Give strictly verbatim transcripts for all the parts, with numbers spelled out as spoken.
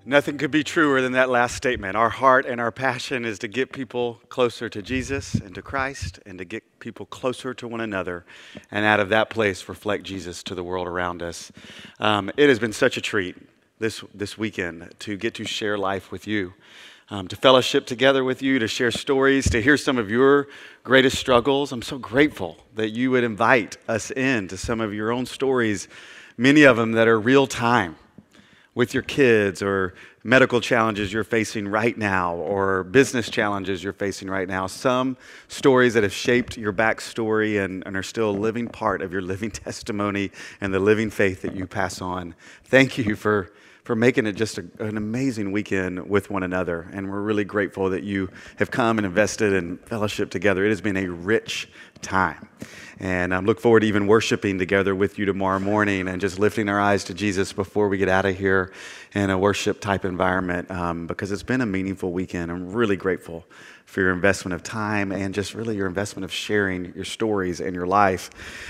Nothing could be truer than that last statement. Our heart and our passion is to get people closer to Jesus and to Christ and to get people closer to one another, and out of that place reflect Jesus to the world around us. Um, it has been such a treat this, this weekend to get to share life with you, um, to fellowship together with you, to share stories, to hear some of your greatest struggles. I'm so grateful that you would invite us in to some of your own stories, many of them that are real time, with your kids, or medical challenges you're facing right now, or business challenges you're facing right now. Some stories that have shaped your backstory and, and are still a living part of your living testimony and the living faith that you pass on. Thank you for, for making it just a, an amazing weekend with one another. And we're really grateful that you have come and invested in fellowship together. It has been a rich time. And I um, look forward to even worshiping together with you tomorrow morning and just lifting our eyes to Jesus before we get out of here in a worship type environment, um, because it's been a meaningful weekend. I'm really grateful for your investment of time and just really your investment of sharing your stories and your life.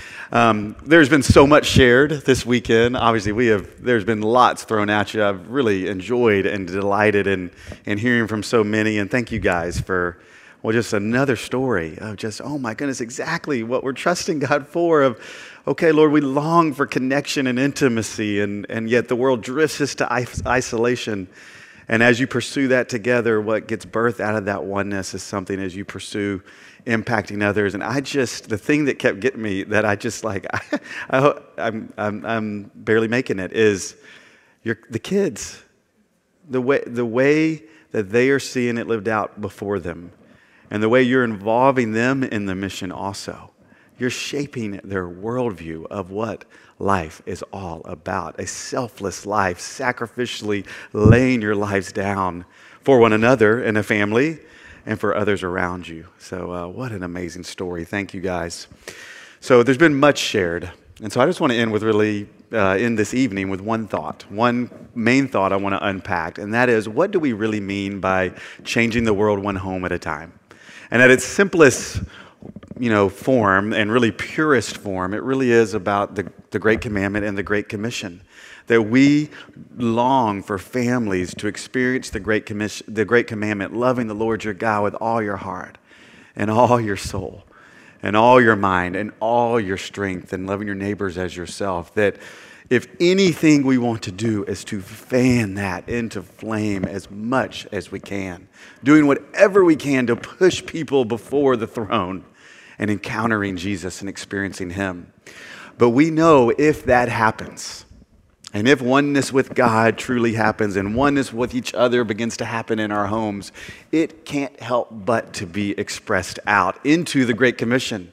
Um, there's been so much shared this weekend. Obviously, we have. There's been lots thrown at you. I've really enjoyed and delighted in, in hearing from so many. And thank you guys for, well, just another story of just, oh my goodness, exactly what we're trusting God for. Of, okay, Lord, we long for connection and intimacy, and, and yet the world drifts us to isolation. And as you pursue that together, what gets birthed out of that oneness is something as you pursue impacting others. And I just, the thing that kept getting me, that I just like, I, I, I'm, I'm, I'm barely making it, is your, the kids, the way, the way that they are seeing it lived out before them. And the way you're involving them in the mission also. You're shaping their worldview of what life is all about. A selfless life, sacrificially laying your lives down for one another in a family and for others around you. So uh, what an amazing story. Thank you, guys. So there's been much shared. And so I just want to end with really, uh, in this evening with one thought, one main thought I want to unpack. And that is, what do we really mean by changing the world one home at a time? And at its simplest, you know, form and really purest form, it really is about the, the Great Commandment and the Great Commission. That we long for families to experience the Great Commission, the Great Commandment, loving the Lord your God with all your heart and all your soul and all your mind and all your strength, and loving your neighbors as yourself. That if anything we want to do is to fan that into flame as much as we can, doing whatever we can to push people before the throne and encountering Jesus and experiencing Him. But we know if that happens, and if oneness with God truly happens and oneness with each other begins to happen in our homes, it can't help but to be expressed out into the Great Commission.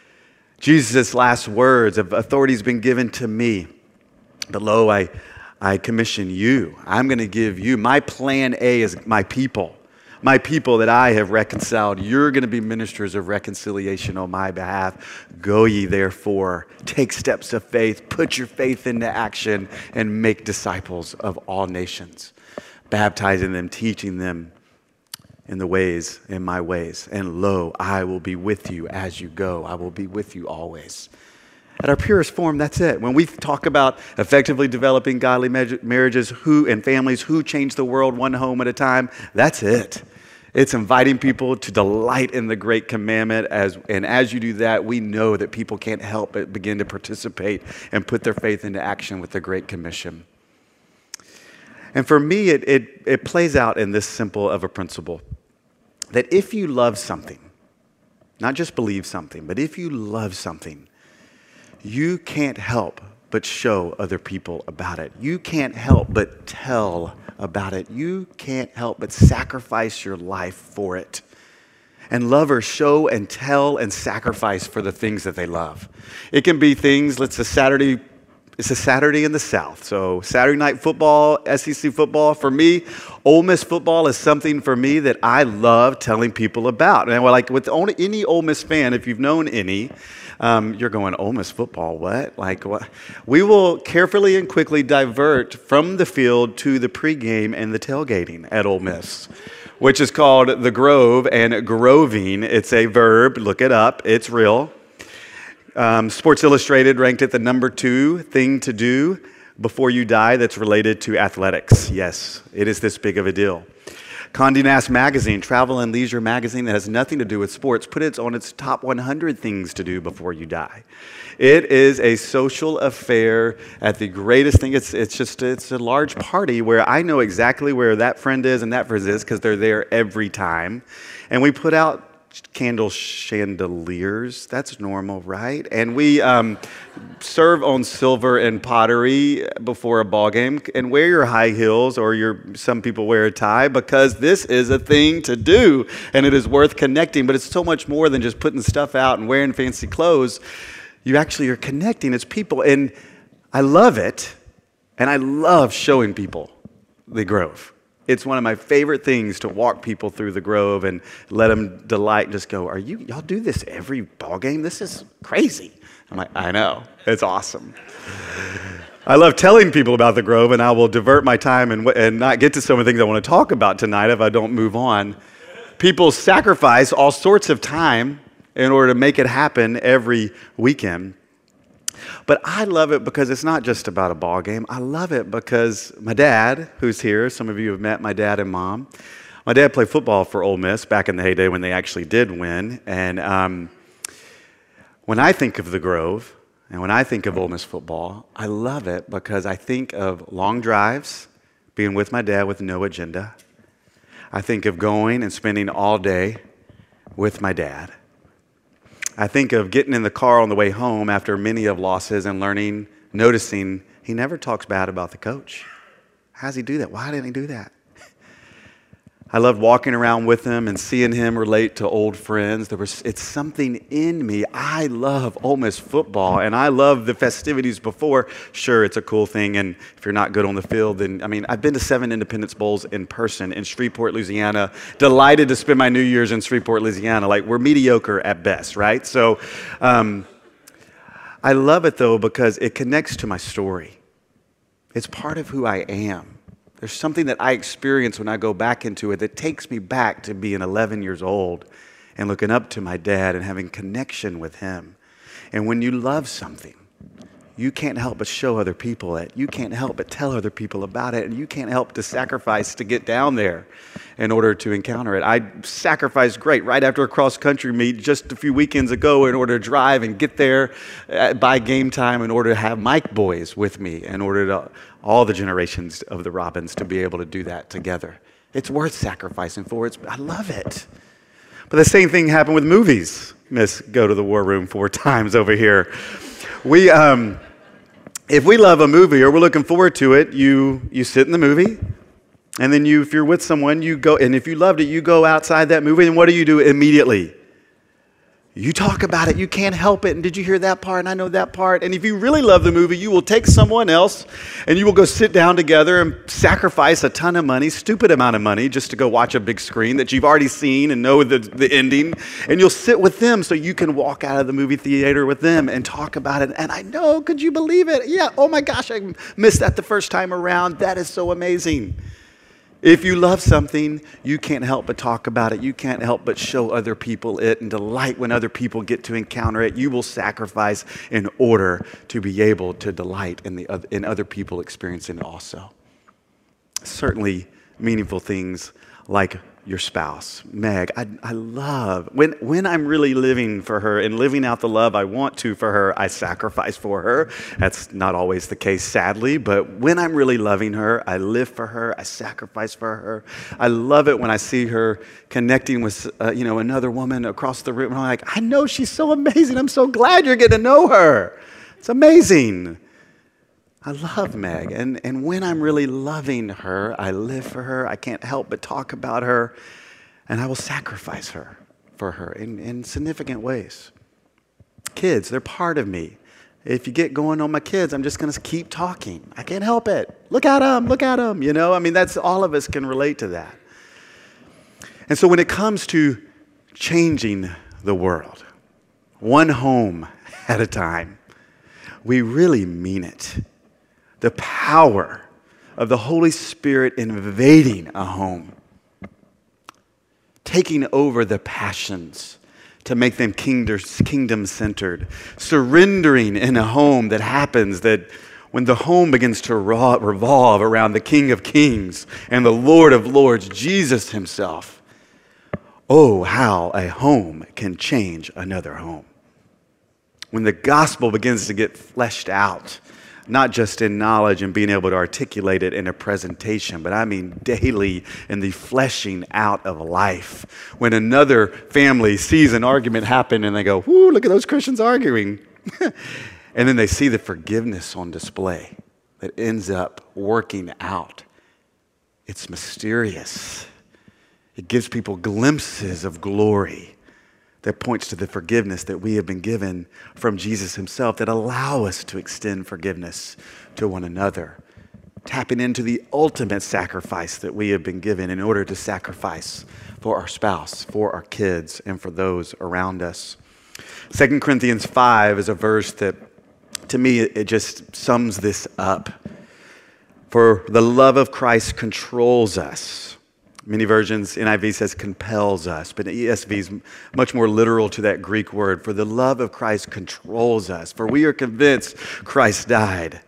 Jesus' last words of authority has been given to me. But lo, I, I commission you. I'm going to give you. My plan A is my people. My people that I have reconciled. You're going to be ministers of reconciliation on my behalf. Go ye therefore. Take steps of faith. Put your faith into action and make disciples of all nations. Baptizing them, teaching them in the ways, in my ways. And lo, I will be with you as you go. I will be with you always. At our purest form, that's it. When we talk about effectively developing godly marriages who and families who change the world one home at a time, that's it. It's inviting people to delight in the Great Commandment. As, and as you do that, we know that people can't help but begin to participate and put their faith into action with the Great Commission. And for me, it, it, it plays out in this simple of a principle, that if you love something, not just believe something, but if you love something, you can't help but show other people about it. You can't help but tell about it. You can't help but sacrifice your life for it. And lovers show and tell and sacrifice for the things that they love. It can be things, let's a Saturday, it's a Saturday in the South. So Saturday night football, S E C football. For me, Ole Miss football is something for me that I love telling people about. And well, like with only, any Ole Miss fan, if you've known any, Um, you're going, Ole Miss football, what? Like what? We will carefully and quickly divert from the field to the pregame and the tailgating at Ole Miss, which is called the Grove and groving. It's a verb. Look it up. It's real. Um, Sports Illustrated ranked it the number two thing to do before you die that's related to athletics. Yes, it is this big of a deal. Condé Nast Magazine, Travel and Leisure magazine that has nothing to do with sports, put it on its top one hundred things to do before you die. It is a social affair at the greatest thing. It's, it's just, it's a large party where I know exactly where that friend is and that friend is because they're there every time. And we put out candle chandeliers. That's normal, right? And we um, serve on silver and pottery before a ball game. And wear your high heels, or your some people wear a tie, because this is a thing to do, and it is worth connecting. But it's so much more than just putting stuff out and wearing fancy clothes. You actually are connecting as people, and I love it, and I love showing people the Grove. It's one of my favorite things to walk people through the Grove and let them delight and just go, are you, y'all do this every ball game? This is crazy. I'm like, I know. It's awesome. I love telling people about the Grove, and I will divert my time and, and not get to some of the things I want to talk about tonight if I don't move on. People sacrifice all sorts of time in order to make it happen every weekend. But I love it because it's not just about a ball game. I love it because my dad, who's here, some of you have met my dad and mom. My dad played football for Ole Miss back in the heyday when they actually did win. And um, when I think of the Grove and when I think of Ole Miss football, I love it because I think of long drives, being with my dad with no agenda. I think of going and spending all day with my dad. I think of getting in the car on the way home after many of losses and learning, noticing he never talks bad about the coach. How does he do that? Why didn't he do that? I loved walking around with him and seeing him relate to old friends. There was, it's something in me. I love Ole Miss football, and I love the festivities before. Sure, it's a cool thing, and if you're not good on the field, then, I mean, I've been to seven Independence Bowls in person in Shreveport, Louisiana. Delighted to spend my New Year's in Shreveport, Louisiana. Like, we're mediocre at best, right? So um, I love it, though, because it connects to my story. It's part of who I am. There's something that I experience when I go back into it that takes me back to being eleven years old and looking up to my dad and having connection with him. And when you love something, you can't help but show other people it. You can't help but tell other people about it. And you can't help to sacrifice to get down there in order to encounter it. I sacrificed great right after a cross-country meet just a few weekends ago in order to drive and get there by game time in order to have Mike boys with me, in order to all the generations of the Robins to be able to do that together. It's worth sacrificing for. It's, I love it. But the same thing happened with movies. Miss, go to the war room four times over here. We, um, if we love a movie or we're looking forward to it, you you sit in the movie, and then you, if you're with someone, you go, and if you loved it, you go outside that movie, and what do you do immediately? You talk about it. You can't help it. And did you hear that part? And I know that part. And if you really love the movie, you will take someone else and you will go sit down together and sacrifice a ton of money, stupid amount of money, just to go watch a big screen that you've already seen and know the, the ending. And you'll sit with them so you can walk out of the movie theater with them and talk about it. And I know, could you believe it? Yeah, oh my gosh, I missed that the first time around. That is so amazing. If you love something, you can't help but talk about it. You can't help but show other people it and delight when other people get to encounter it. You will sacrifice in order to be able to delight in, the, in other people experiencing it also. Certainly meaningful things like your spouse. Meg, I, I love, when, when I'm really living for her and living out the love I want to for her, I sacrifice for her. That's not always the case, sadly, but when I'm really loving her, I live for her, I sacrifice for her. I love it when I see her connecting with uh, you know, another woman across the room. And I'm like, I know she's so amazing. I'm so glad you're getting to know her. It's amazing. I love Meg, and, and when I'm really loving her, I live for her. I can't help but talk about her, and I will sacrifice her for her in, in significant ways. Kids, they're part of me. If you get going on my kids, I'm just going to keep talking. I can't help it. Look at them, look at them, you know? I mean, that's all of us can relate to that. And so when it comes to changing the world, one home at a time, we really mean it. The power of the Holy Spirit invading a home, taking over the passions to make them kingdom-centered, surrendering in a home that happens that when the home begins to revolve around the King of Kings and the Lord of Lords, Jesus himself, oh, how a home can change another home. When the gospel begins to get fleshed out, not just in knowledge and being able to articulate it in a presentation, but I mean daily in the fleshing out of life. When another family sees an argument happen and they go, whoo, look at those Christians arguing. And then they see the forgiveness on display that ends up working out. It's mysterious. It gives people glimpses of glory that points to the forgiveness that we have been given from Jesus himself that allow us to extend forgiveness to one another, tapping into the ultimate sacrifice that we have been given in order to sacrifice for our spouse, for our kids, and for those around us. Second Corinthians five is a verse that, to me, it just sums this up. For the love of Christ controls us. Many versions, N I V says compels us, but E S V is much more literal to that Greek word. For the love of Christ controls us. For we are convinced Christ died,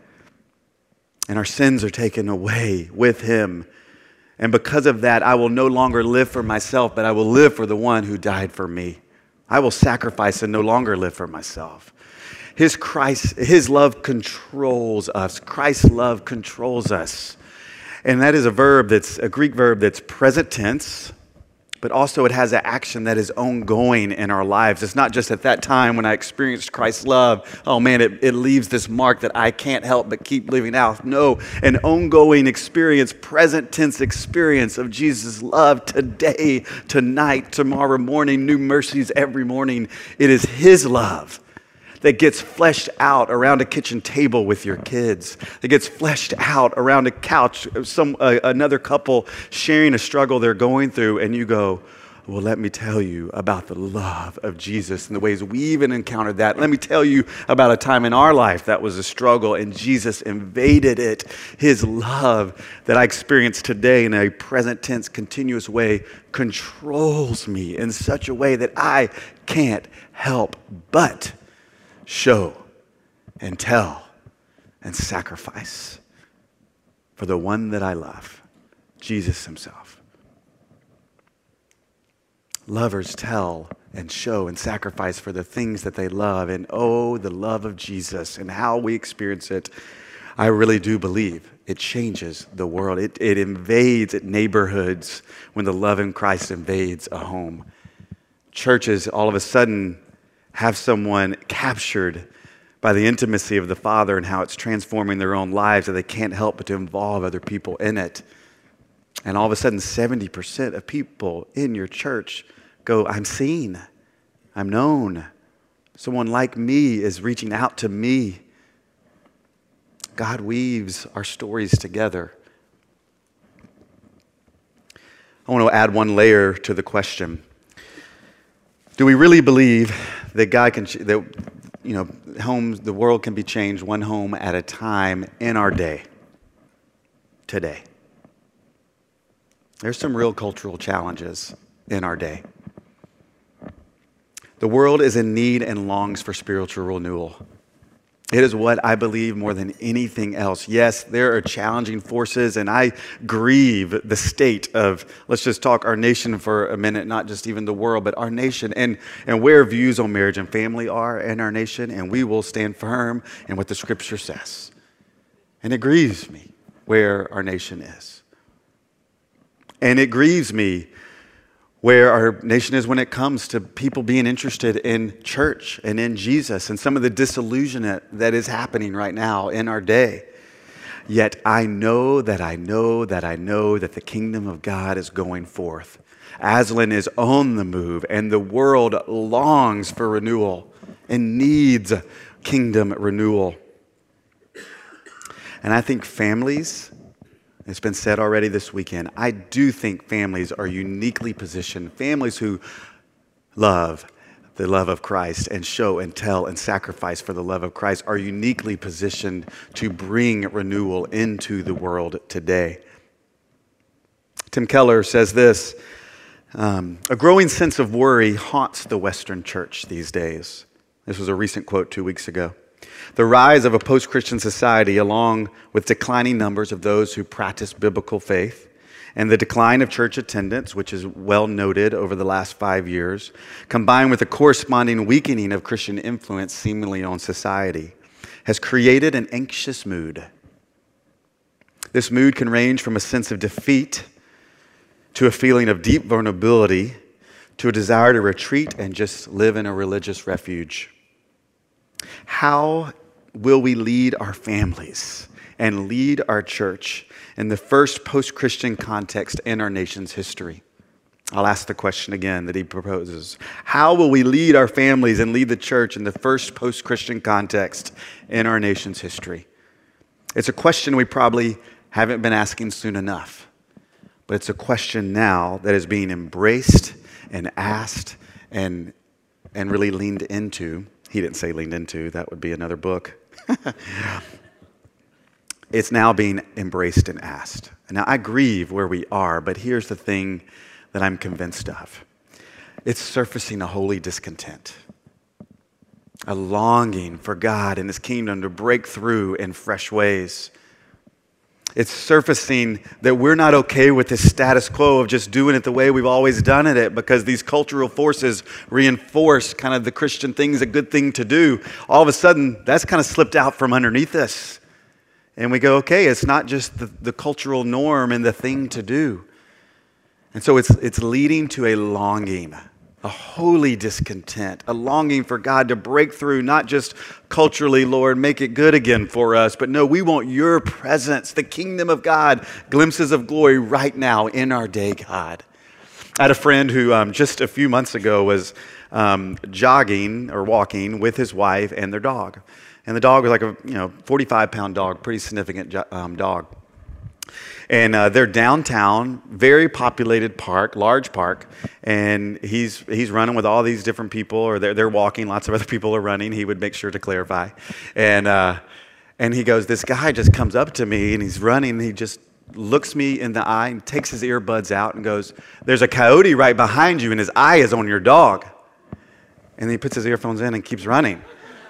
and our sins are taken away with him. And because of that, I will no longer live for myself, but I will live for the one who died for me. I will sacrifice and no longer live for myself. His Christ, his love controls us. Christ's love controls us. And that is a verb that's a Greek verb that's present tense, but also it has an action that is ongoing in our lives. It's not just at that time when I experienced Christ's love, oh man, it, it leaves this mark that I can't help but keep living out. No, an ongoing experience, present tense experience of Jesus' love today, tonight, tomorrow morning, new mercies every morning. It is his love that gets fleshed out around a kitchen table with your kids, that gets fleshed out around a couch, some uh, another couple sharing a struggle they're going through, and you go, well, let me tell you about the love of Jesus and the ways we even encountered that. Let me tell you about a time in our life that was a struggle, and Jesus invaded it. His love that I experience today in a present tense, continuous way controls me in such a way that I can't help but show and tell and sacrifice for the one that I love, Jesus himself. Lovers tell and show and sacrifice for the things that they love. And oh, the love of Jesus and how we experience it, I really do believe it changes the world. It, it invades neighborhoods when the love in Christ invades a home. Churches all of a sudden have someone captured by the intimacy of the Father and how it's transforming their own lives that they can't help but to involve other people in it. And all of a sudden, seventy percent of people in your church go, I'm seen, I'm known. Someone like me is reaching out to me. God weaves our stories together. I want to add one layer to the question. Do we really believe that God can, that, you know, homes, the world can be changed one home at a time in our day, today? There's some real cultural challenges in our day. The world is in need and longs for spiritual renewal. It is what I believe more than anything else. Yes, there are challenging forces, and I grieve the state of, let's just talk our nation for a minute, not just even the world, but our nation, and, and where views on marriage and family are in our nation, and we will stand firm in what the Scripture says. And it grieves me where our nation is. And it grieves me where our nation is when it comes to people being interested in church and in Jesus and some of the disillusionment that is happening right now in our day. Yet I know that I know that I know that the kingdom of God is going forth. Aslan is on the move, and the world longs for renewal and needs kingdom renewal. And I think families, it's been said already this weekend, I do think families are uniquely positioned. Families who love the love of Christ and show and tell and sacrifice for the love of Christ are uniquely positioned to bring renewal into the world today. Tim Keller says this, um, a growing sense of worry haunts the Western church these days. This was a recent quote two weeks ago. The rise of a post-Christian society, along with declining numbers of those who practice biblical faith, and the decline of church attendance, which is well noted over the last five years, combined with the corresponding weakening of Christian influence seemingly on society, has created an anxious mood. This mood can range from a sense of defeat to a feeling of deep vulnerability to a desire to retreat and just live in a religious refuge. How will we lead our families and lead our church in the first post-Christian context in our nation's history? I'll ask the question again that he proposes. How will we lead our families and lead the church in the first post-Christian context in our nation's history? It's a question we probably haven't been asking soon enough, but it's a question now that is being embraced and asked and, and really leaned into. He didn't say leaned into, that would be another book. It's now being embraced and asked. Now, I grieve where we are, but here's the thing that I'm convinced of. It's surfacing a holy discontent, a longing for God and His kingdom to break through in fresh ways. It's surfacing that we're not okay with this status quo of just doing it the way we've always done it because these cultural forces reinforce kind of the Christian thing is a good thing to do. All of a sudden, that's kind of slipped out from underneath us. And we go, okay, it's not just the, the cultural norm and the thing to do. And so it's, it's leading to a longing, a holy discontent, a longing for God to break through, not just culturally, Lord, make it good again for us, but no, we want your presence, the kingdom of God, glimpses of glory right now in our day, God. I had a friend who um, just a few months ago was um, jogging or walking with his wife and their dog. And the dog was like a you know forty-five pound dog, pretty significant um, dog. And uh, they're downtown, very populated park, large park, and he's he's running with all these different people, or they're they're walking. Lots of other people are running. He would make sure to clarify, and uh, and he goes, this guy just comes up to me and he's running. And he just looks me in the eye and takes his earbuds out and goes, "There's a coyote right behind you, and his eye is on your dog." And then he puts his earphones in and keeps running.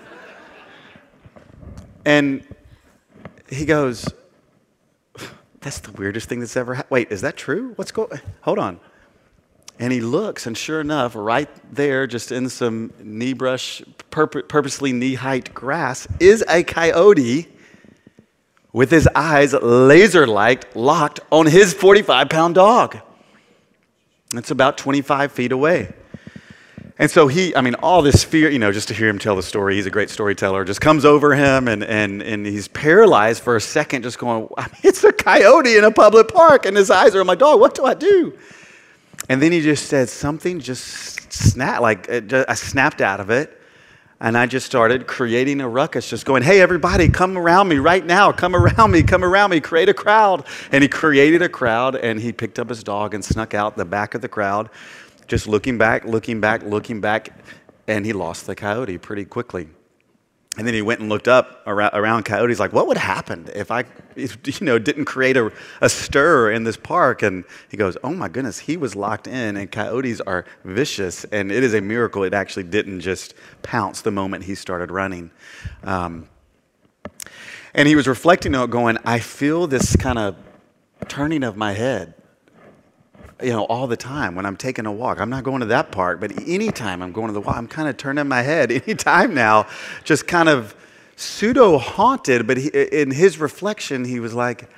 And he goes, that's the weirdest thing that's ever happened. Wait, is that true? What's going Hold on. And he looks, and sure enough, right there, just in some knee brush, purp- purposely knee-height grass, is a coyote with his eyes laser-like locked on his forty-five pound dog. It's about twenty-five feet away. And so he, I mean, all this fear, you know, just to hear him tell the story, he's a great storyteller, just comes over him, and and and he's paralyzed for a second, just going, I mean, it's a coyote in a public park, and his eyes are on my dog. What do I do? And then he just said something just snapped, like it just, I snapped out of it, and I just started creating a ruckus, just going, hey, everybody, come around me right now. Come around me, come around me, create a crowd. And he created a crowd, and he picked up his dog and snuck out the back of the crowd, just looking back, looking back, looking back, and he lost the coyote pretty quickly. And then he went and looked up around, around coyotes, like, what would happen if I, if, you know, didn't create a, a stir in this park? And he goes, oh my goodness, he was locked in, and coyotes are vicious, and it is a miracle it actually didn't just pounce the moment he started running. Um, and he was reflecting on it, going, I feel this kind of turning of my head. You know, all the time when I'm taking a walk. I'm not going to that park, but anytime I'm going to the walk, I'm kind of turning my head. Anytime now, just kind of pseudo-haunted, but he, in his reflection, he was like,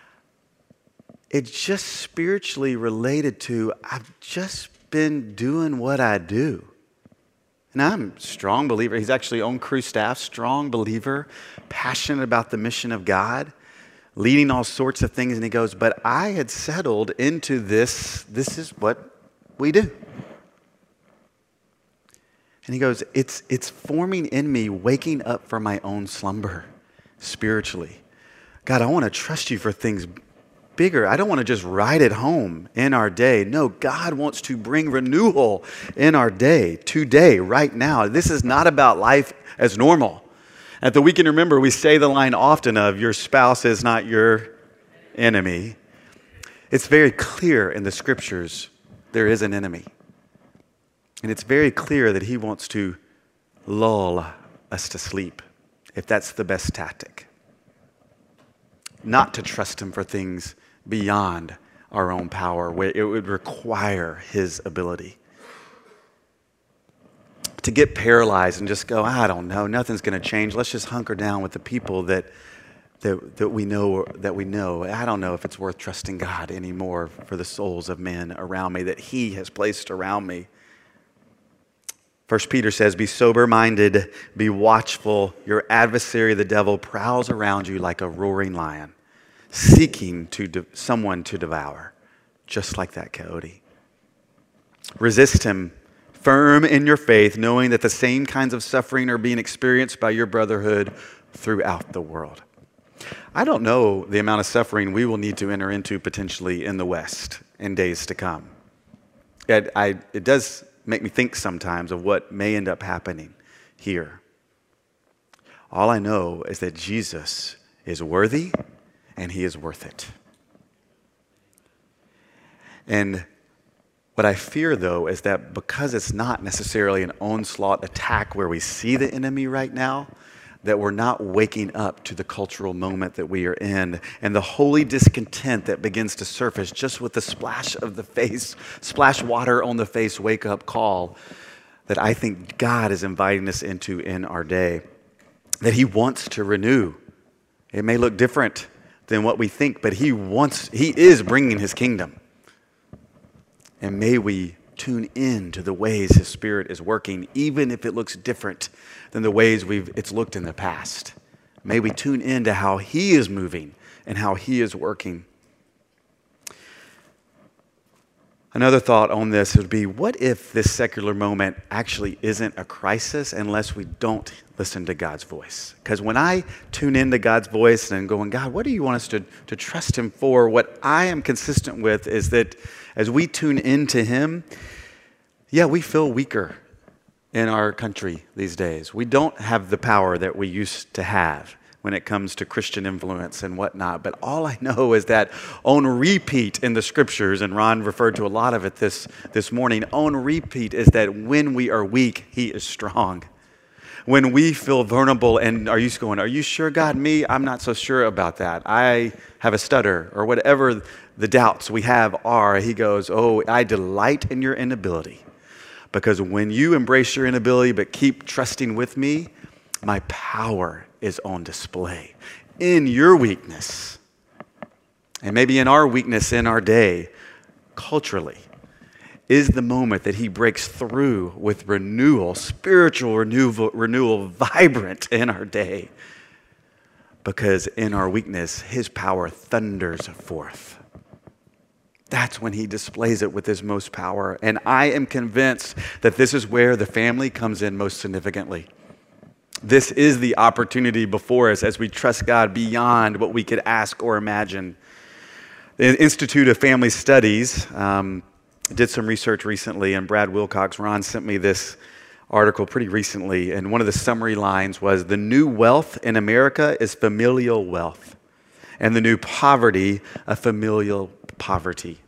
it's just spiritually related to, I've just been doing what I do. And I'm a strong believer. He's actually on crew staff, strong believer, passionate about the mission of God, leading all sorts of things, and he goes, but I had settled into this, this is what we do. And he goes, it's it's forming in me, waking up from my own slumber spiritually. God, I want to trust you for things bigger. I don't want to just ride it home in our day. No, God wants to bring renewal in our day, today, right now. This is not about life as normal. At the Weekend Remember, we say the line often of, your spouse is not your enemy. It's very clear in the scriptures there is an enemy. And it's very clear that he wants to lull us to sleep. if that's the best tactic. Not to trust him for things beyond our own power, where it would require his ability. To get paralyzed and just go, I don't know, nothing's going to change. Let's just hunker down with the people that that that we know that we know. I don't know if it's worth trusting God anymore for the souls of men around me that he has placed around me. First Peter says, be sober-minded, be watchful. Your adversary, the devil, prowls around you like a roaring lion, seeking to de- someone to devour, just like that coyote. Resist him, firm in your faith, knowing that the same kinds of suffering are being experienced by your brotherhood throughout the world. I don't know the amount of suffering we will need to enter into potentially in the West in days to come. It, I, it does make me think sometimes of what may end up happening here. All I know is that Jesus is worthy and he is worth it. And what I fear, though, is that because it's not necessarily an onslaught attack where we see the enemy right now, that we're not waking up to the cultural moment that we are in and the holy discontent that begins to surface just with the splash of the face, splash water on the face, wake up call that I think God is inviting us into in our day, that he wants to renew. It may look different than what we think, but he wants, he is bringing his kingdom. And may we tune in to the ways his Spirit is working, even if it looks different than the ways we've it's looked in the past. May we tune in to how he is moving and how he is working. Another thought on this would be, what if this secular moment actually isn't a crisis unless we don't listen to God's voice? Because when I tune into God's voice and going, God, what do you want us to, to trust him for? What I am consistent with is that as we tune into him, yeah, we feel weaker in our country these days. We don't have the power that we used to have when it comes to Christian influence and whatnot. But all I know is that on repeat in the scriptures, and Ron referred to a lot of it this, this morning, on repeat is that when we are weak, he is strong. When we feel vulnerable and are you going, are you sure, God? Me, I'm not so sure about that. I have a stutter, or whatever the doubts we have are, he goes, oh, I delight in your inability. Because when you embrace your inability but keep trusting with me, my power is on display. In your weakness, and maybe in our weakness in our day, culturally, is the moment that he breaks through with renewal, spiritual renewal, renewal vibrant in our day. Because in our weakness, his power thunders forth. That's when he displays it with his most power. And I am convinced that this is where the family comes in most significantly. This is the opportunity before us as we trust God beyond what we could ask or imagine. The Institute of Family Studies um, did some research recently, and Brad Wilcox, Ron sent me this article pretty recently, and one of the summary lines was, the new wealth in America is familial wealth, and the new poverty, a familial poverty.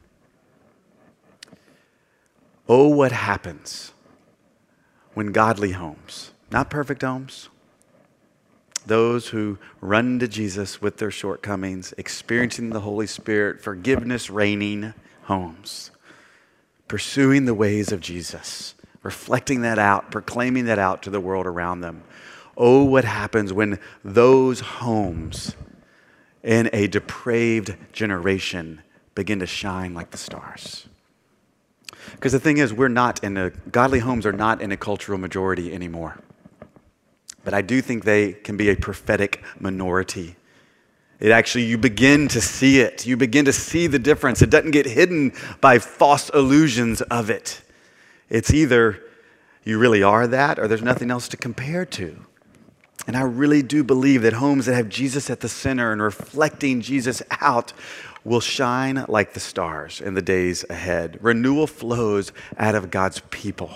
Oh, what happens when godly homes, not perfect homes, those who run to Jesus with their shortcomings, experiencing the Holy Spirit, forgiveness reigning homes, pursuing the ways of Jesus, reflecting that out, proclaiming that out to the world around them. Oh, what happens when those homes in a depraved generation begin to shine like the stars. Because the thing is, we're not in a, godly homes are not in a cultural majority anymore. But I do think they can be a prophetic minority. It actually, you begin to see it. You begin to see the difference. It doesn't get hidden by false illusions of it. It's either you really are that or there's nothing else to compare to. And I really do believe that homes that have Jesus at the center and reflecting Jesus out will shine like the stars in the days ahead. Renewal flows out of God's people.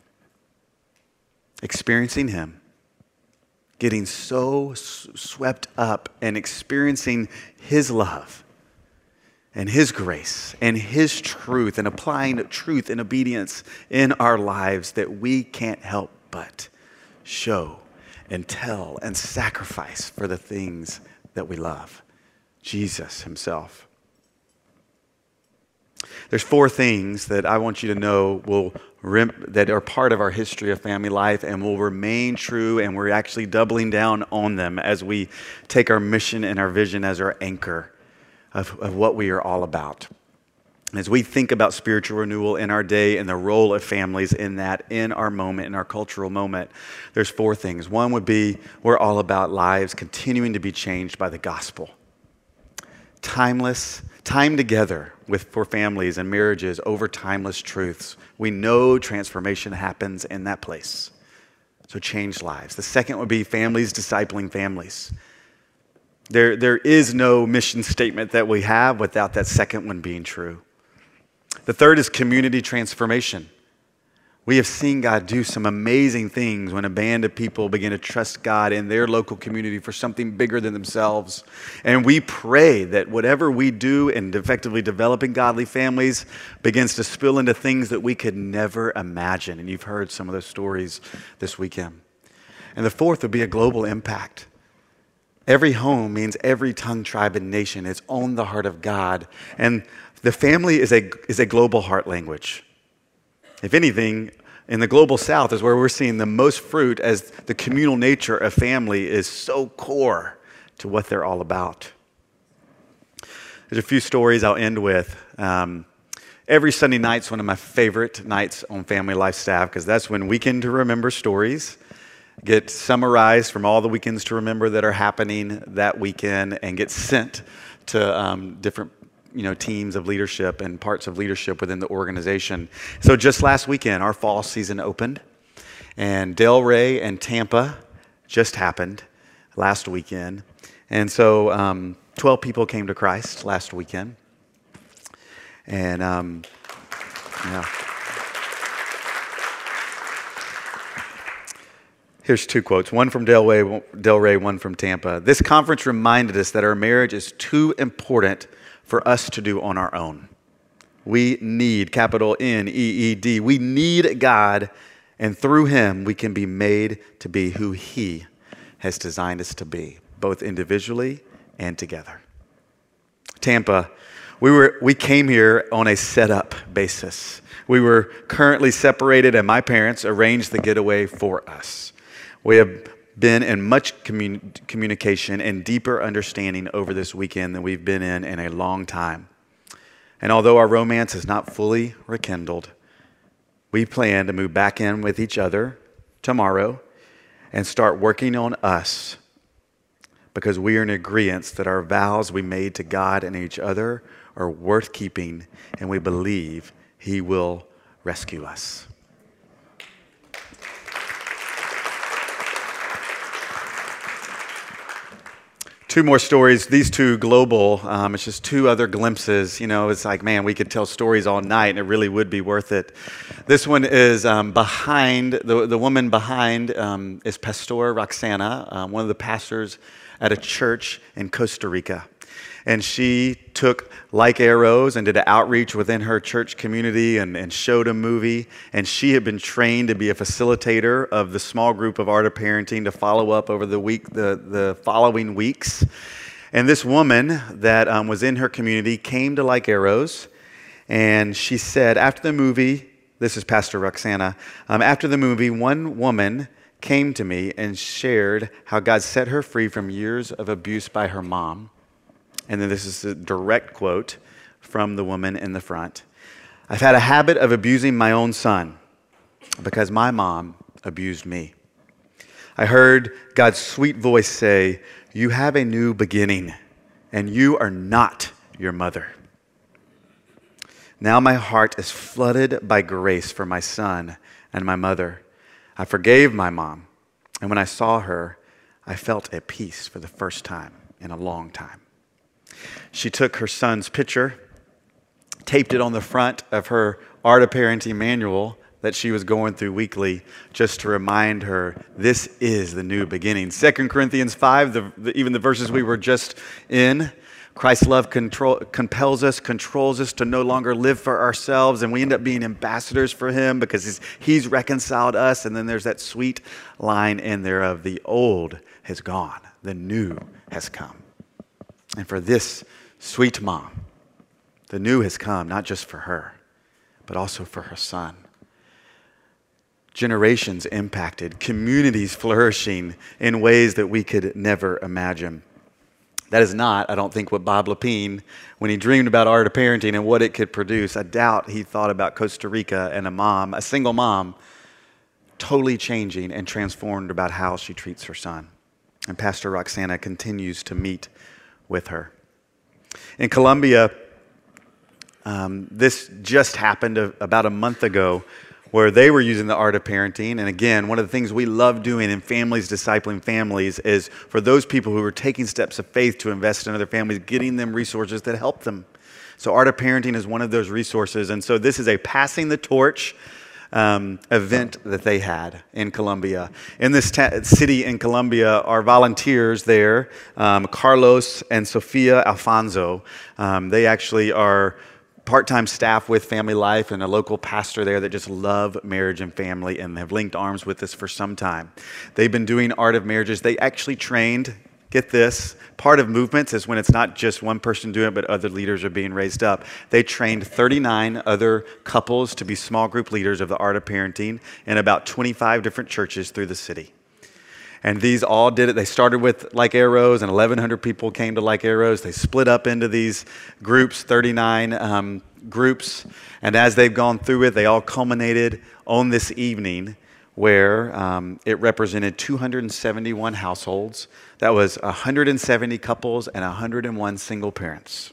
Experiencing him. Getting so swept up and experiencing his love and his grace and his truth and applying truth and obedience in our lives that we can't help but show and tell and sacrifice for the things that we love. Jesus himself. There's four things that I want you to know will rem- that are part of our history of family life and will remain true, and we're actually doubling down on them as we take our mission and our vision as our anchor of, of what we are all about. As we think about spiritual renewal in our day and the role of families in that, in our moment, in our cultural moment, there's four things. One would be we're all about lives continuing to be changed by the gospel. Timeless, time together with for families and marriages over timeless truths. We know transformation happens in that place. So change lives. The second would be families discipling families. There, there is no mission statement that we have without that second one being true. The third is community transformation. We have seen God do some amazing things when a band of people begin to trust God in their local community for something bigger than themselves. And we pray that whatever we do in effectively developing godly families begins to spill into things that we could never imagine. And you've heard some of those stories this weekend. And the fourth would be a global impact. Every home means every tongue, tribe, and nation is on the heart of God. And the family is a, is a global heart language. If anything, in the global south is where we're seeing the most fruit, as the communal nature of family is so core to what they're all about. There's a few stories I'll end with. Um, every Sunday night's one of my favorite nights on Family Life staff, because that's when Weekend to Remember stories get summarized from all the weekends to remember that are happening that weekend and get sent to um, different you know, teams of leadership and parts of leadership within the organization. So just last weekend, our fall season opened, and Delray and Tampa just happened last weekend. And so um, twelve people came to Christ last weekend. And um, yeah. Here's two quotes, one from Delray, Delray, one from Tampa. This conference reminded us that our marriage is too important for us to do on our own. We need, capital N E E D, we need God, and through him we can be made to be who he has designed us to be, both individually and together. Tampa, we were we came here on a setup basis. We were currently separated, and my parents arranged the getaway for us. We have been in much commun- communication and deeper understanding over this weekend than we've been in in a long time. And although our romance is not fully rekindled, we plan to move back in with each other tomorrow and start working on us, because we are in agreement that our vows we made to God and each other are worth keeping, and we believe he will rescue us. Two more stories, these two global, um, it's just two other glimpses. You know, it's like, man, we could tell stories all night and it really would be worth it. This one is um, behind, the, the woman behind um, is Pastor Roxana, um, one of the pastors at a church in Costa Rica. And she took Like Arrows and did an outreach within her church community and, and showed a movie. And she had been trained to be a facilitator of the small group of Art of Parenting to follow up over the week, the, the following weeks. And this woman that um, was in her community came to Like Arrows, and she said, after the movie, this is Pastor Roxana, um, after the movie, one woman came to me and shared how God set her free from years of abuse by her mom. And then this is a direct quote from the woman in the front. I've had a habit of abusing my own son because my mom abused me. I heard God's sweet voice say, you have a new beginning, and you are not your mother. Now my heart is flooded by grace for my son and my mother. I forgave my mom, and when I saw her, I felt at peace for the first time in a long time. She took her son's picture, taped it on the front of her Art of Parenting manual that she was going through weekly, just to remind her this is the new beginning. Second Corinthians five, the, the, even the verses we were just in, Christ's love control, compels us, controls us to no longer live for ourselves, and we end up being ambassadors for him because he's, he's reconciled us. And then there's that sweet line in there of the old has gone, the new has come. And for this sweet mom, the new has come, not just for her, but also for her son. Generations impacted, communities flourishing in ways that we could never imagine. That is not, I don't think, what Bob Lepine, when he dreamed about art of parenting and what it could produce, I doubt he thought about Costa Rica and a mom, a single mom, totally changing and transformed about how she treats her son. And Pastor Roxana continues to meet with her. In Colombia, um, this just happened a, about a month ago, where they were using the art of parenting. And again, one of the things we love doing in families, discipling families, is for those people who are taking steps of faith to invest in other families, getting them resources that help them. So art of parenting is one of those resources. And so this is a passing the torch um, event that they had in Colombia. In this ta- city in Colombia are volunteers there, um, Carlos and Sofia Alfonso. Um, they actually are part-time staff with Family Life and a local pastor there that just love marriage and family and have linked arms with us for some time. They've been doing Art of Marriages. They actually trained, get this, part of movements is when it's not just one person doing it, but other leaders are being raised up. They trained thirty-nine other couples to be small group leaders of the Art of Parenting in about twenty-five different churches through the city. And these all did it. They started with Like Arrows, and eleven hundred people came to Like Arrows. They split up into these groups, thirty-nine um, groups. And as they've gone through it, they all culminated on this evening where um, it represented two hundred seventy-one households. That was one hundred seventy couples and one hundred one single parents.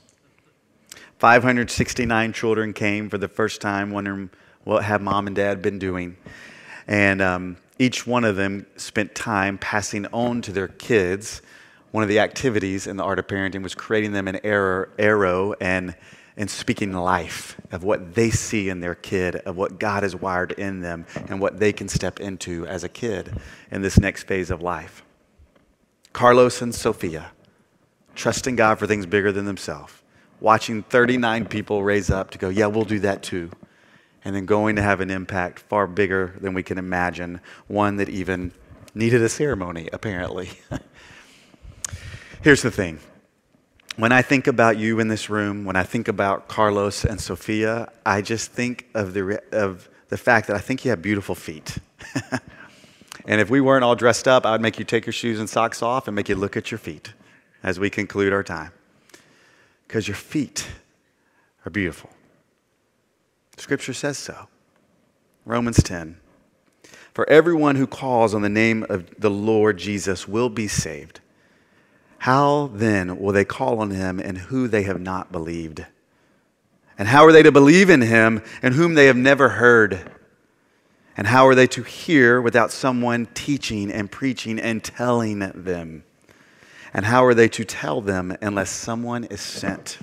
five hundred sixty-nine children came for the first time, wondering what have mom and dad been doing. And um, each one of them spent time passing on to their kids. One of the activities in the Art of Parenting was creating them an arrow, arrow and, and speaking life of what they see in their kid, of what God has wired in them, and what they can step into as a kid in this next phase of life. Carlos and Sofia, trusting God for things bigger than themselves, watching thirty-nine people raise up to go, yeah, we'll do that too. And then going to have an impact far bigger than we can imagine, one that even needed a ceremony, apparently. Here's the thing. When I think about you in this room, when I think about Carlos and Sofia, I just think of the of the fact that I think you have beautiful feet. And if we weren't all dressed up, I would make you take your shoes and socks off and make you look at your feet as we conclude our time. Because your feet are beautiful. Scripture says so. Romans ten. For everyone who calls on the name of the Lord Jesus will be saved. How then will they call on him in who they have not believed? And how are they to believe in him in whom they have never heard? And how are they to hear without someone teaching and preaching and telling them? And how are they to tell them unless someone is sent?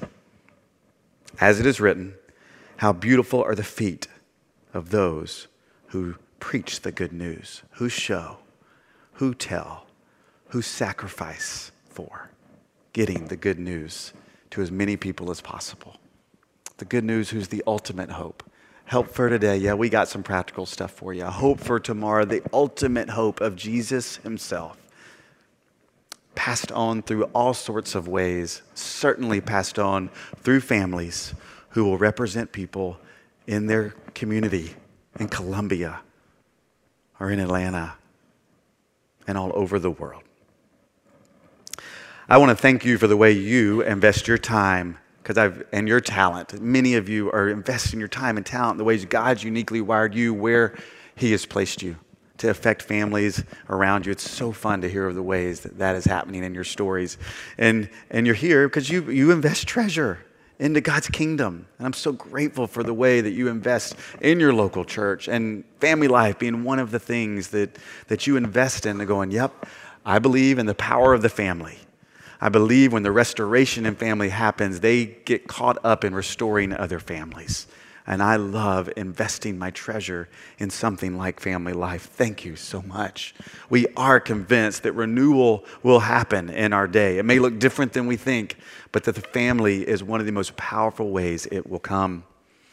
As it is written, how beautiful are the feet of those who preach the good news, who show, who tell, who sacrifice for getting the good news to as many people as possible. The good news who's the ultimate hope. Help for today. Yeah, we got some practical stuff for you. Hope for tomorrow, the ultimate hope of Jesus himself. Passed on through all sorts of ways, certainly passed on through families who will represent people in their community, in Colombia, or in Atlanta, and all over the world. I want to thank you for the way you invest your time because I've and your talent. Many of you are investing your time and talent in the ways God's uniquely wired you where he has placed you to affect families around you. It's so fun to hear of the ways that that is happening in your stories. And and you're here because you you invest treasure into God's kingdom. And I'm so grateful for the way that you invest in your local church, and Family Life being one of the things that, that you invest in, and going, yep, I believe in the power of the family. I believe when the restoration in family happens, they get caught up in restoring other families. And I love investing my treasure in something like Family Life. Thank you so much. We are convinced that renewal will happen in our day. It may look different than we think, but that the family is one of the most powerful ways it will come.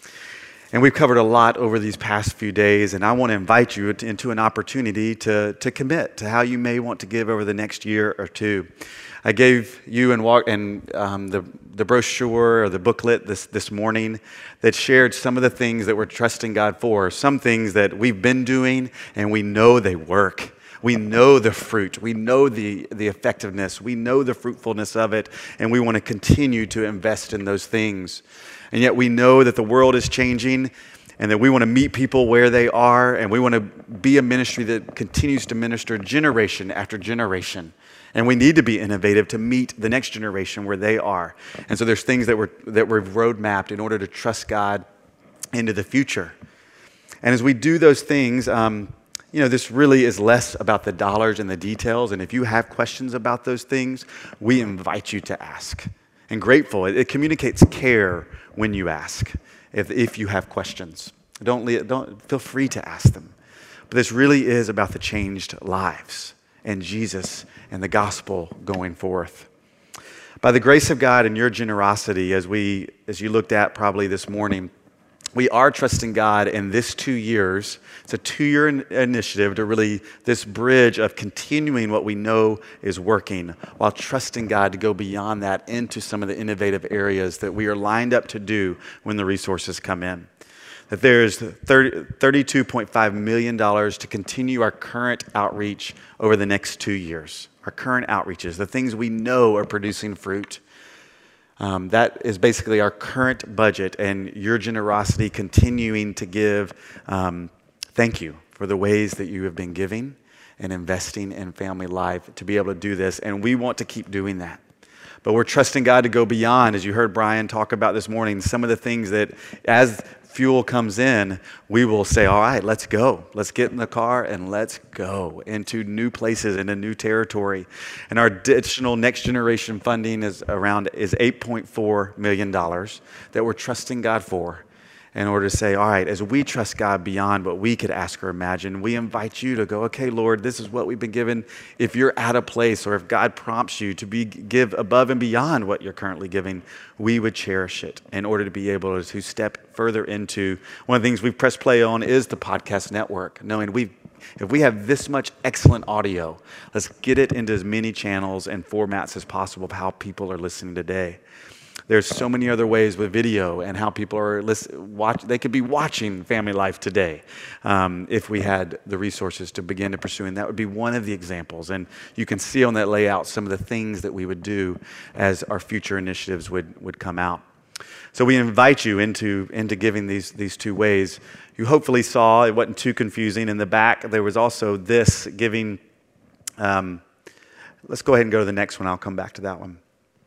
And we've covered a lot over these past few days, and I want to invite you to, into an opportunity to, to commit to how you may want to give over the next year or two. I gave you and, walk, and um, the, the brochure or the booklet this, this morning that shared some of the things that we're trusting God for, some things that we've been doing and we know they work. We know the fruit. We know the, the effectiveness. We know the fruitfulness of it, and we want to continue to invest in those things. And yet we know that the world is changing and that we want to meet people where they are, and we want to be a ministry that continues to minister generation after generation. And we need to be innovative to meet the next generation where they are. And so there's things that we're, that we've roadmapped in order to trust God into the future. And as we do those things, um, you know, this really is less about the dollars and the details. And if you have questions about those things, we invite you to ask. And grateful, it, it communicates care when you ask, if, if you have questions. Don't, don't feel free to ask them. But this really is about the changed lives and Jesus and the gospel going forth. By the grace of God and your generosity, as we, as you looked at probably this morning, we are trusting God in this two years. It's a two-year in- initiative to really, this bridge of continuing what we know is working while trusting God to go beyond that into some of the innovative areas that we are lined up to do when the resources come in. That there's thirty-two point five million dollars to continue our current outreach over the next two years. Our current outreaches, the things we know are producing fruit. Um, that is basically our current budget, and your generosity continuing to give. Um, thank you for the ways that you have been giving and investing in Family Life to be able to do this, and we want to keep doing that. But we're trusting God to go beyond, as you heard Brian talk about this morning, some of the things that as fuel comes in, we will say, all right, let's go. Let's get in the car and let's go into new places, into new territory. And our additional next generation funding is around is eight point four million dollars that we're trusting God for in order to say, all right, as we trust God beyond what we could ask or imagine, we invite you to go, okay, Lord, this is what we've been given. If you're at a place or if God prompts you to be give above and beyond what you're currently giving, we would cherish it in order to be able to step further into. One of the things we've pressed play on is the podcast network, knowing we've if we have this much excellent audio, let's get it into as many channels and formats as possible of how people are listening today. There's so many other ways with video and how people are listen, watch. They could be watching Family Life today um, if we had the resources to begin to pursue. And that would be one of the examples. And you can see on that layout some of the things that we would do as our future initiatives would, would come out. So we invite you into, into giving these, these two ways. You hopefully saw it wasn't too confusing. In the back, there was also this giving. Um, let's go ahead and go to the next one. I'll come back to that one.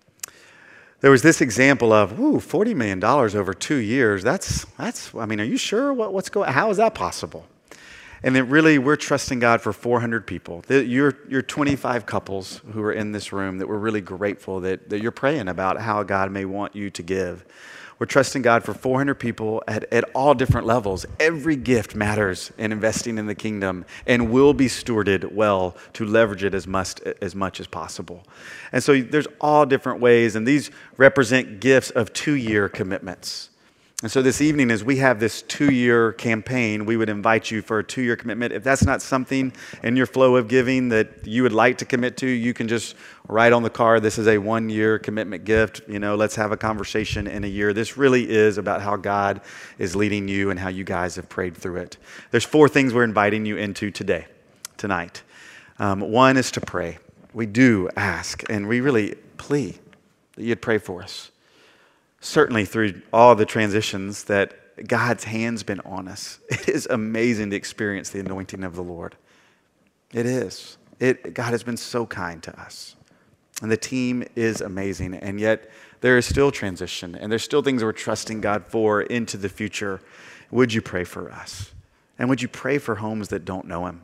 There was this example of, ooh, forty million dollars over two years. That's, that's. I mean, are you sure? What, what's going? How is that possible? And then really, we're trusting God for four hundred people. You're, you're twenty-five couples who are in this room that we're really grateful that, that you're praying about how God may want you to give. We're trusting God for four hundred people at, at all different levels. Every gift matters in investing in the kingdom and will be stewarded well to leverage it as much, as much as possible. And so there's all different ways, and these represent gifts of two-year commitments. And so this evening, as we have this two-year campaign, we would invite you for a two-year commitment. If that's not something in your flow of giving that you would like to commit to, you can just write on the card, this is a one-year commitment gift. You know, let's have a conversation in a year. This really is about how God is leading you and how you guys have prayed through it. There's four things we're inviting you into today, tonight. Um, one is to pray. We do ask, and we really plea that you'd pray for us. Certainly through all the transitions that God's hand's been on us. It is amazing to experience the anointing of the Lord. It is. It, God has been so kind to us. And the team is amazing. And yet there is still transition. And there's still things we're trusting God for into the future. Would you pray for us? And would you pray for homes that don't know Him?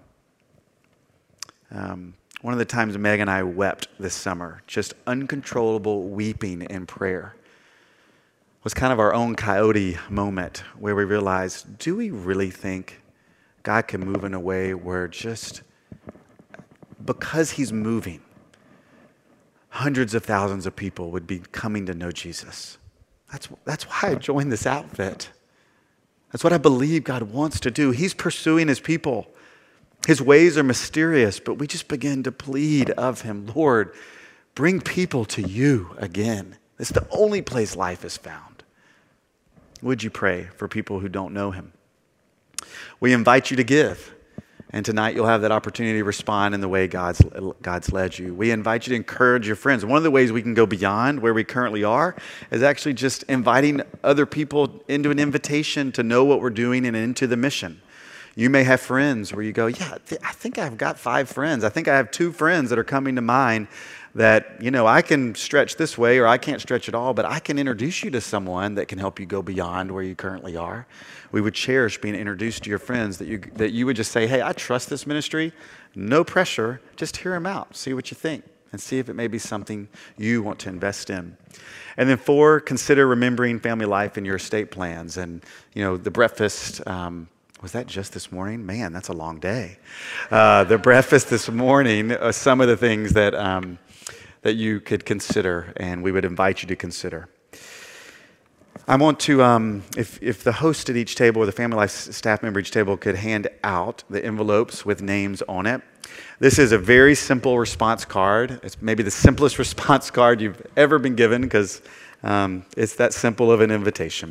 Um, one of the times Meg and I wept this summer, just uncontrollable weeping in prayer. was kind of our own coyote moment where we realized, do we really think God can move in a way where just because he's moving, hundreds of thousands of people would be coming to know Jesus? That's, that's why I joined this outfit. That's what I believe God wants to do. He's pursuing his people. His ways are mysterious, but we just begin to plead of him, Lord, bring people to you again. It's the only place life is found. Would you pray for people who don't know him? We invite you to give. And tonight you'll have that opportunity to respond in the way God's, God's led you. We invite you to encourage your friends. One of the ways we can go beyond where we currently are is actually just inviting other people into an invitation to know what we're doing and into the mission. You may have friends where you go, yeah, I think I've got five friends. I think I have two friends that are coming to mind that, you know, I can stretch this way or I can't stretch at all, but I can introduce you to someone that can help you go beyond where you currently are. We would cherish being introduced to your friends, that you that you would just say, hey, I trust this ministry. No pressure. Just hear them out. See what you think and see if it may be something you want to invest in. And then four, consider remembering family life in your estate plans. And, you know, the breakfast, um, was that just this morning? Man, that's a long day. Uh, the breakfast this morning, uh, some of the things that um, that you could consider and we would invite you to consider. I want to, um, if, if the host at each table or the Family Life staff member at each table could hand out the envelopes with names on it. This is a very simple response card. It's maybe the simplest response card you've ever been given because um, it's that simple of an invitation.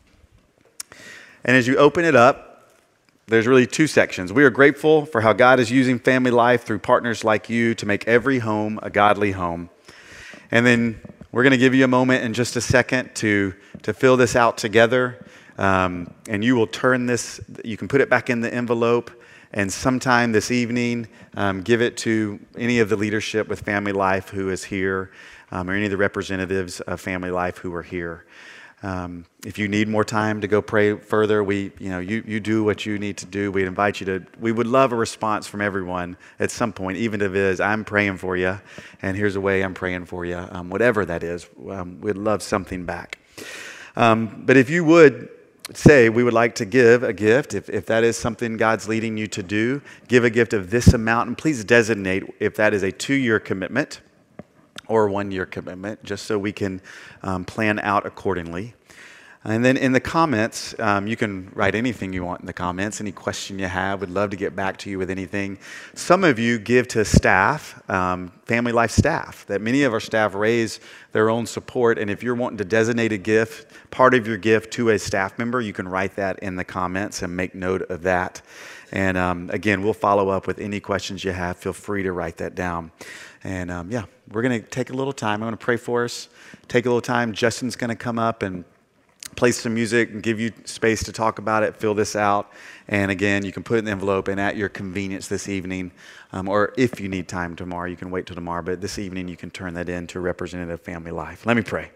And as you open it up, there's really two sections. We are grateful for how God is using Family Life through partners like you to make every home a godly home. And then we're going to give you a moment in just a second to, to fill this out together. Um, and you will turn this, you can put it back in the envelope. And sometime this evening, um, give it to any of the leadership with Family Life who is here, um, or any of the representatives of Family Life who are here. Um, if you need more time to go pray further, we, you know, you, you do what you need to do. We invite you to, we would love a response from everyone at some point, even if it is, I'm praying for you, and here's a way I'm praying for you, um, whatever that is, um, we'd love something back. Um, but if you would say, we would like to give a gift, if, if that is something God's leading you to do, give a gift of this amount, and please designate if that is a two-year commitment or one-year commitment, just so we can um, plan out accordingly. And then in the comments, um, you can write anything you want in the comments, any question you have. We'd love to get back to you with anything. Some of you give to staff, um, Family Life staff, that many of our staff raise their own support. And if you're wanting to designate a gift, part of your gift to a staff member, you can write that in the comments and make note of that. And um, again, we'll follow up with any questions you have. Feel free to write that down. And um, yeah, we're going to take a little time. I'm going to pray for us. Take a little time. Justin's going to come up and play some music and give you space to talk about it, fill this out. And again, you can put it in the envelope and at your convenience this evening, um, or if you need time tomorrow, you can wait till tomorrow. But this evening, you can turn that in to Representative Family Life. Let me pray.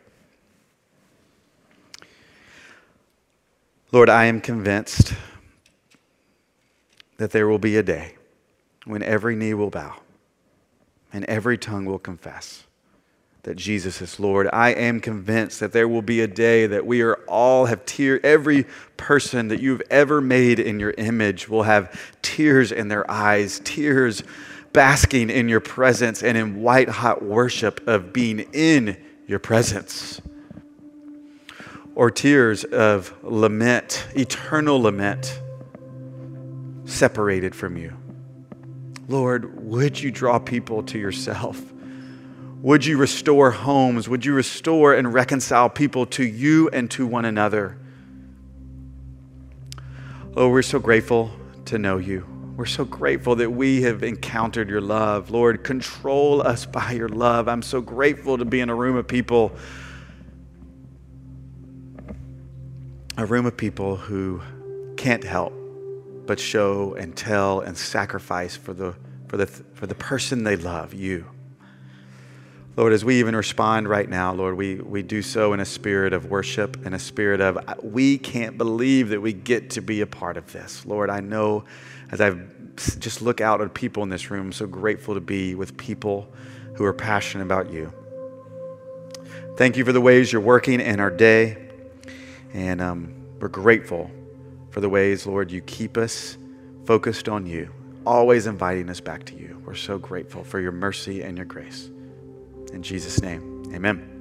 Lord, I am convinced that there will be a day when every knee will bow and every tongue will confess that Jesus is Lord. I am convinced that there will be a day that we are all have tears. Every person that you've ever made in your image will have tears in their eyes, tears basking in your presence and in white hot worship of being in your presence. Or tears of lament, eternal lament, separated from you. Lord, would you draw people to yourself? Would you restore homes? Would you restore and reconcile people to you and to one another? Oh, we're so grateful to know you. We're so grateful that we have encountered your love. Lord, control us by your love. I'm so grateful to be in a room of people, a room of people who can't help but show and tell and sacrifice for the for the for the person they love, you. Lord, as we even respond right now, Lord, we we do so in a spirit of worship, in a spirit of we can't believe that we get to be a part of this. Lord, I know as I just look out at people in this room, I'm so grateful to be with people who are passionate about you. Thank you for the ways you're working in our day. And um, we're grateful for the ways, Lord, you keep us focused on you, always inviting us back to you. We're so grateful for your mercy and your grace. In Jesus' name, amen.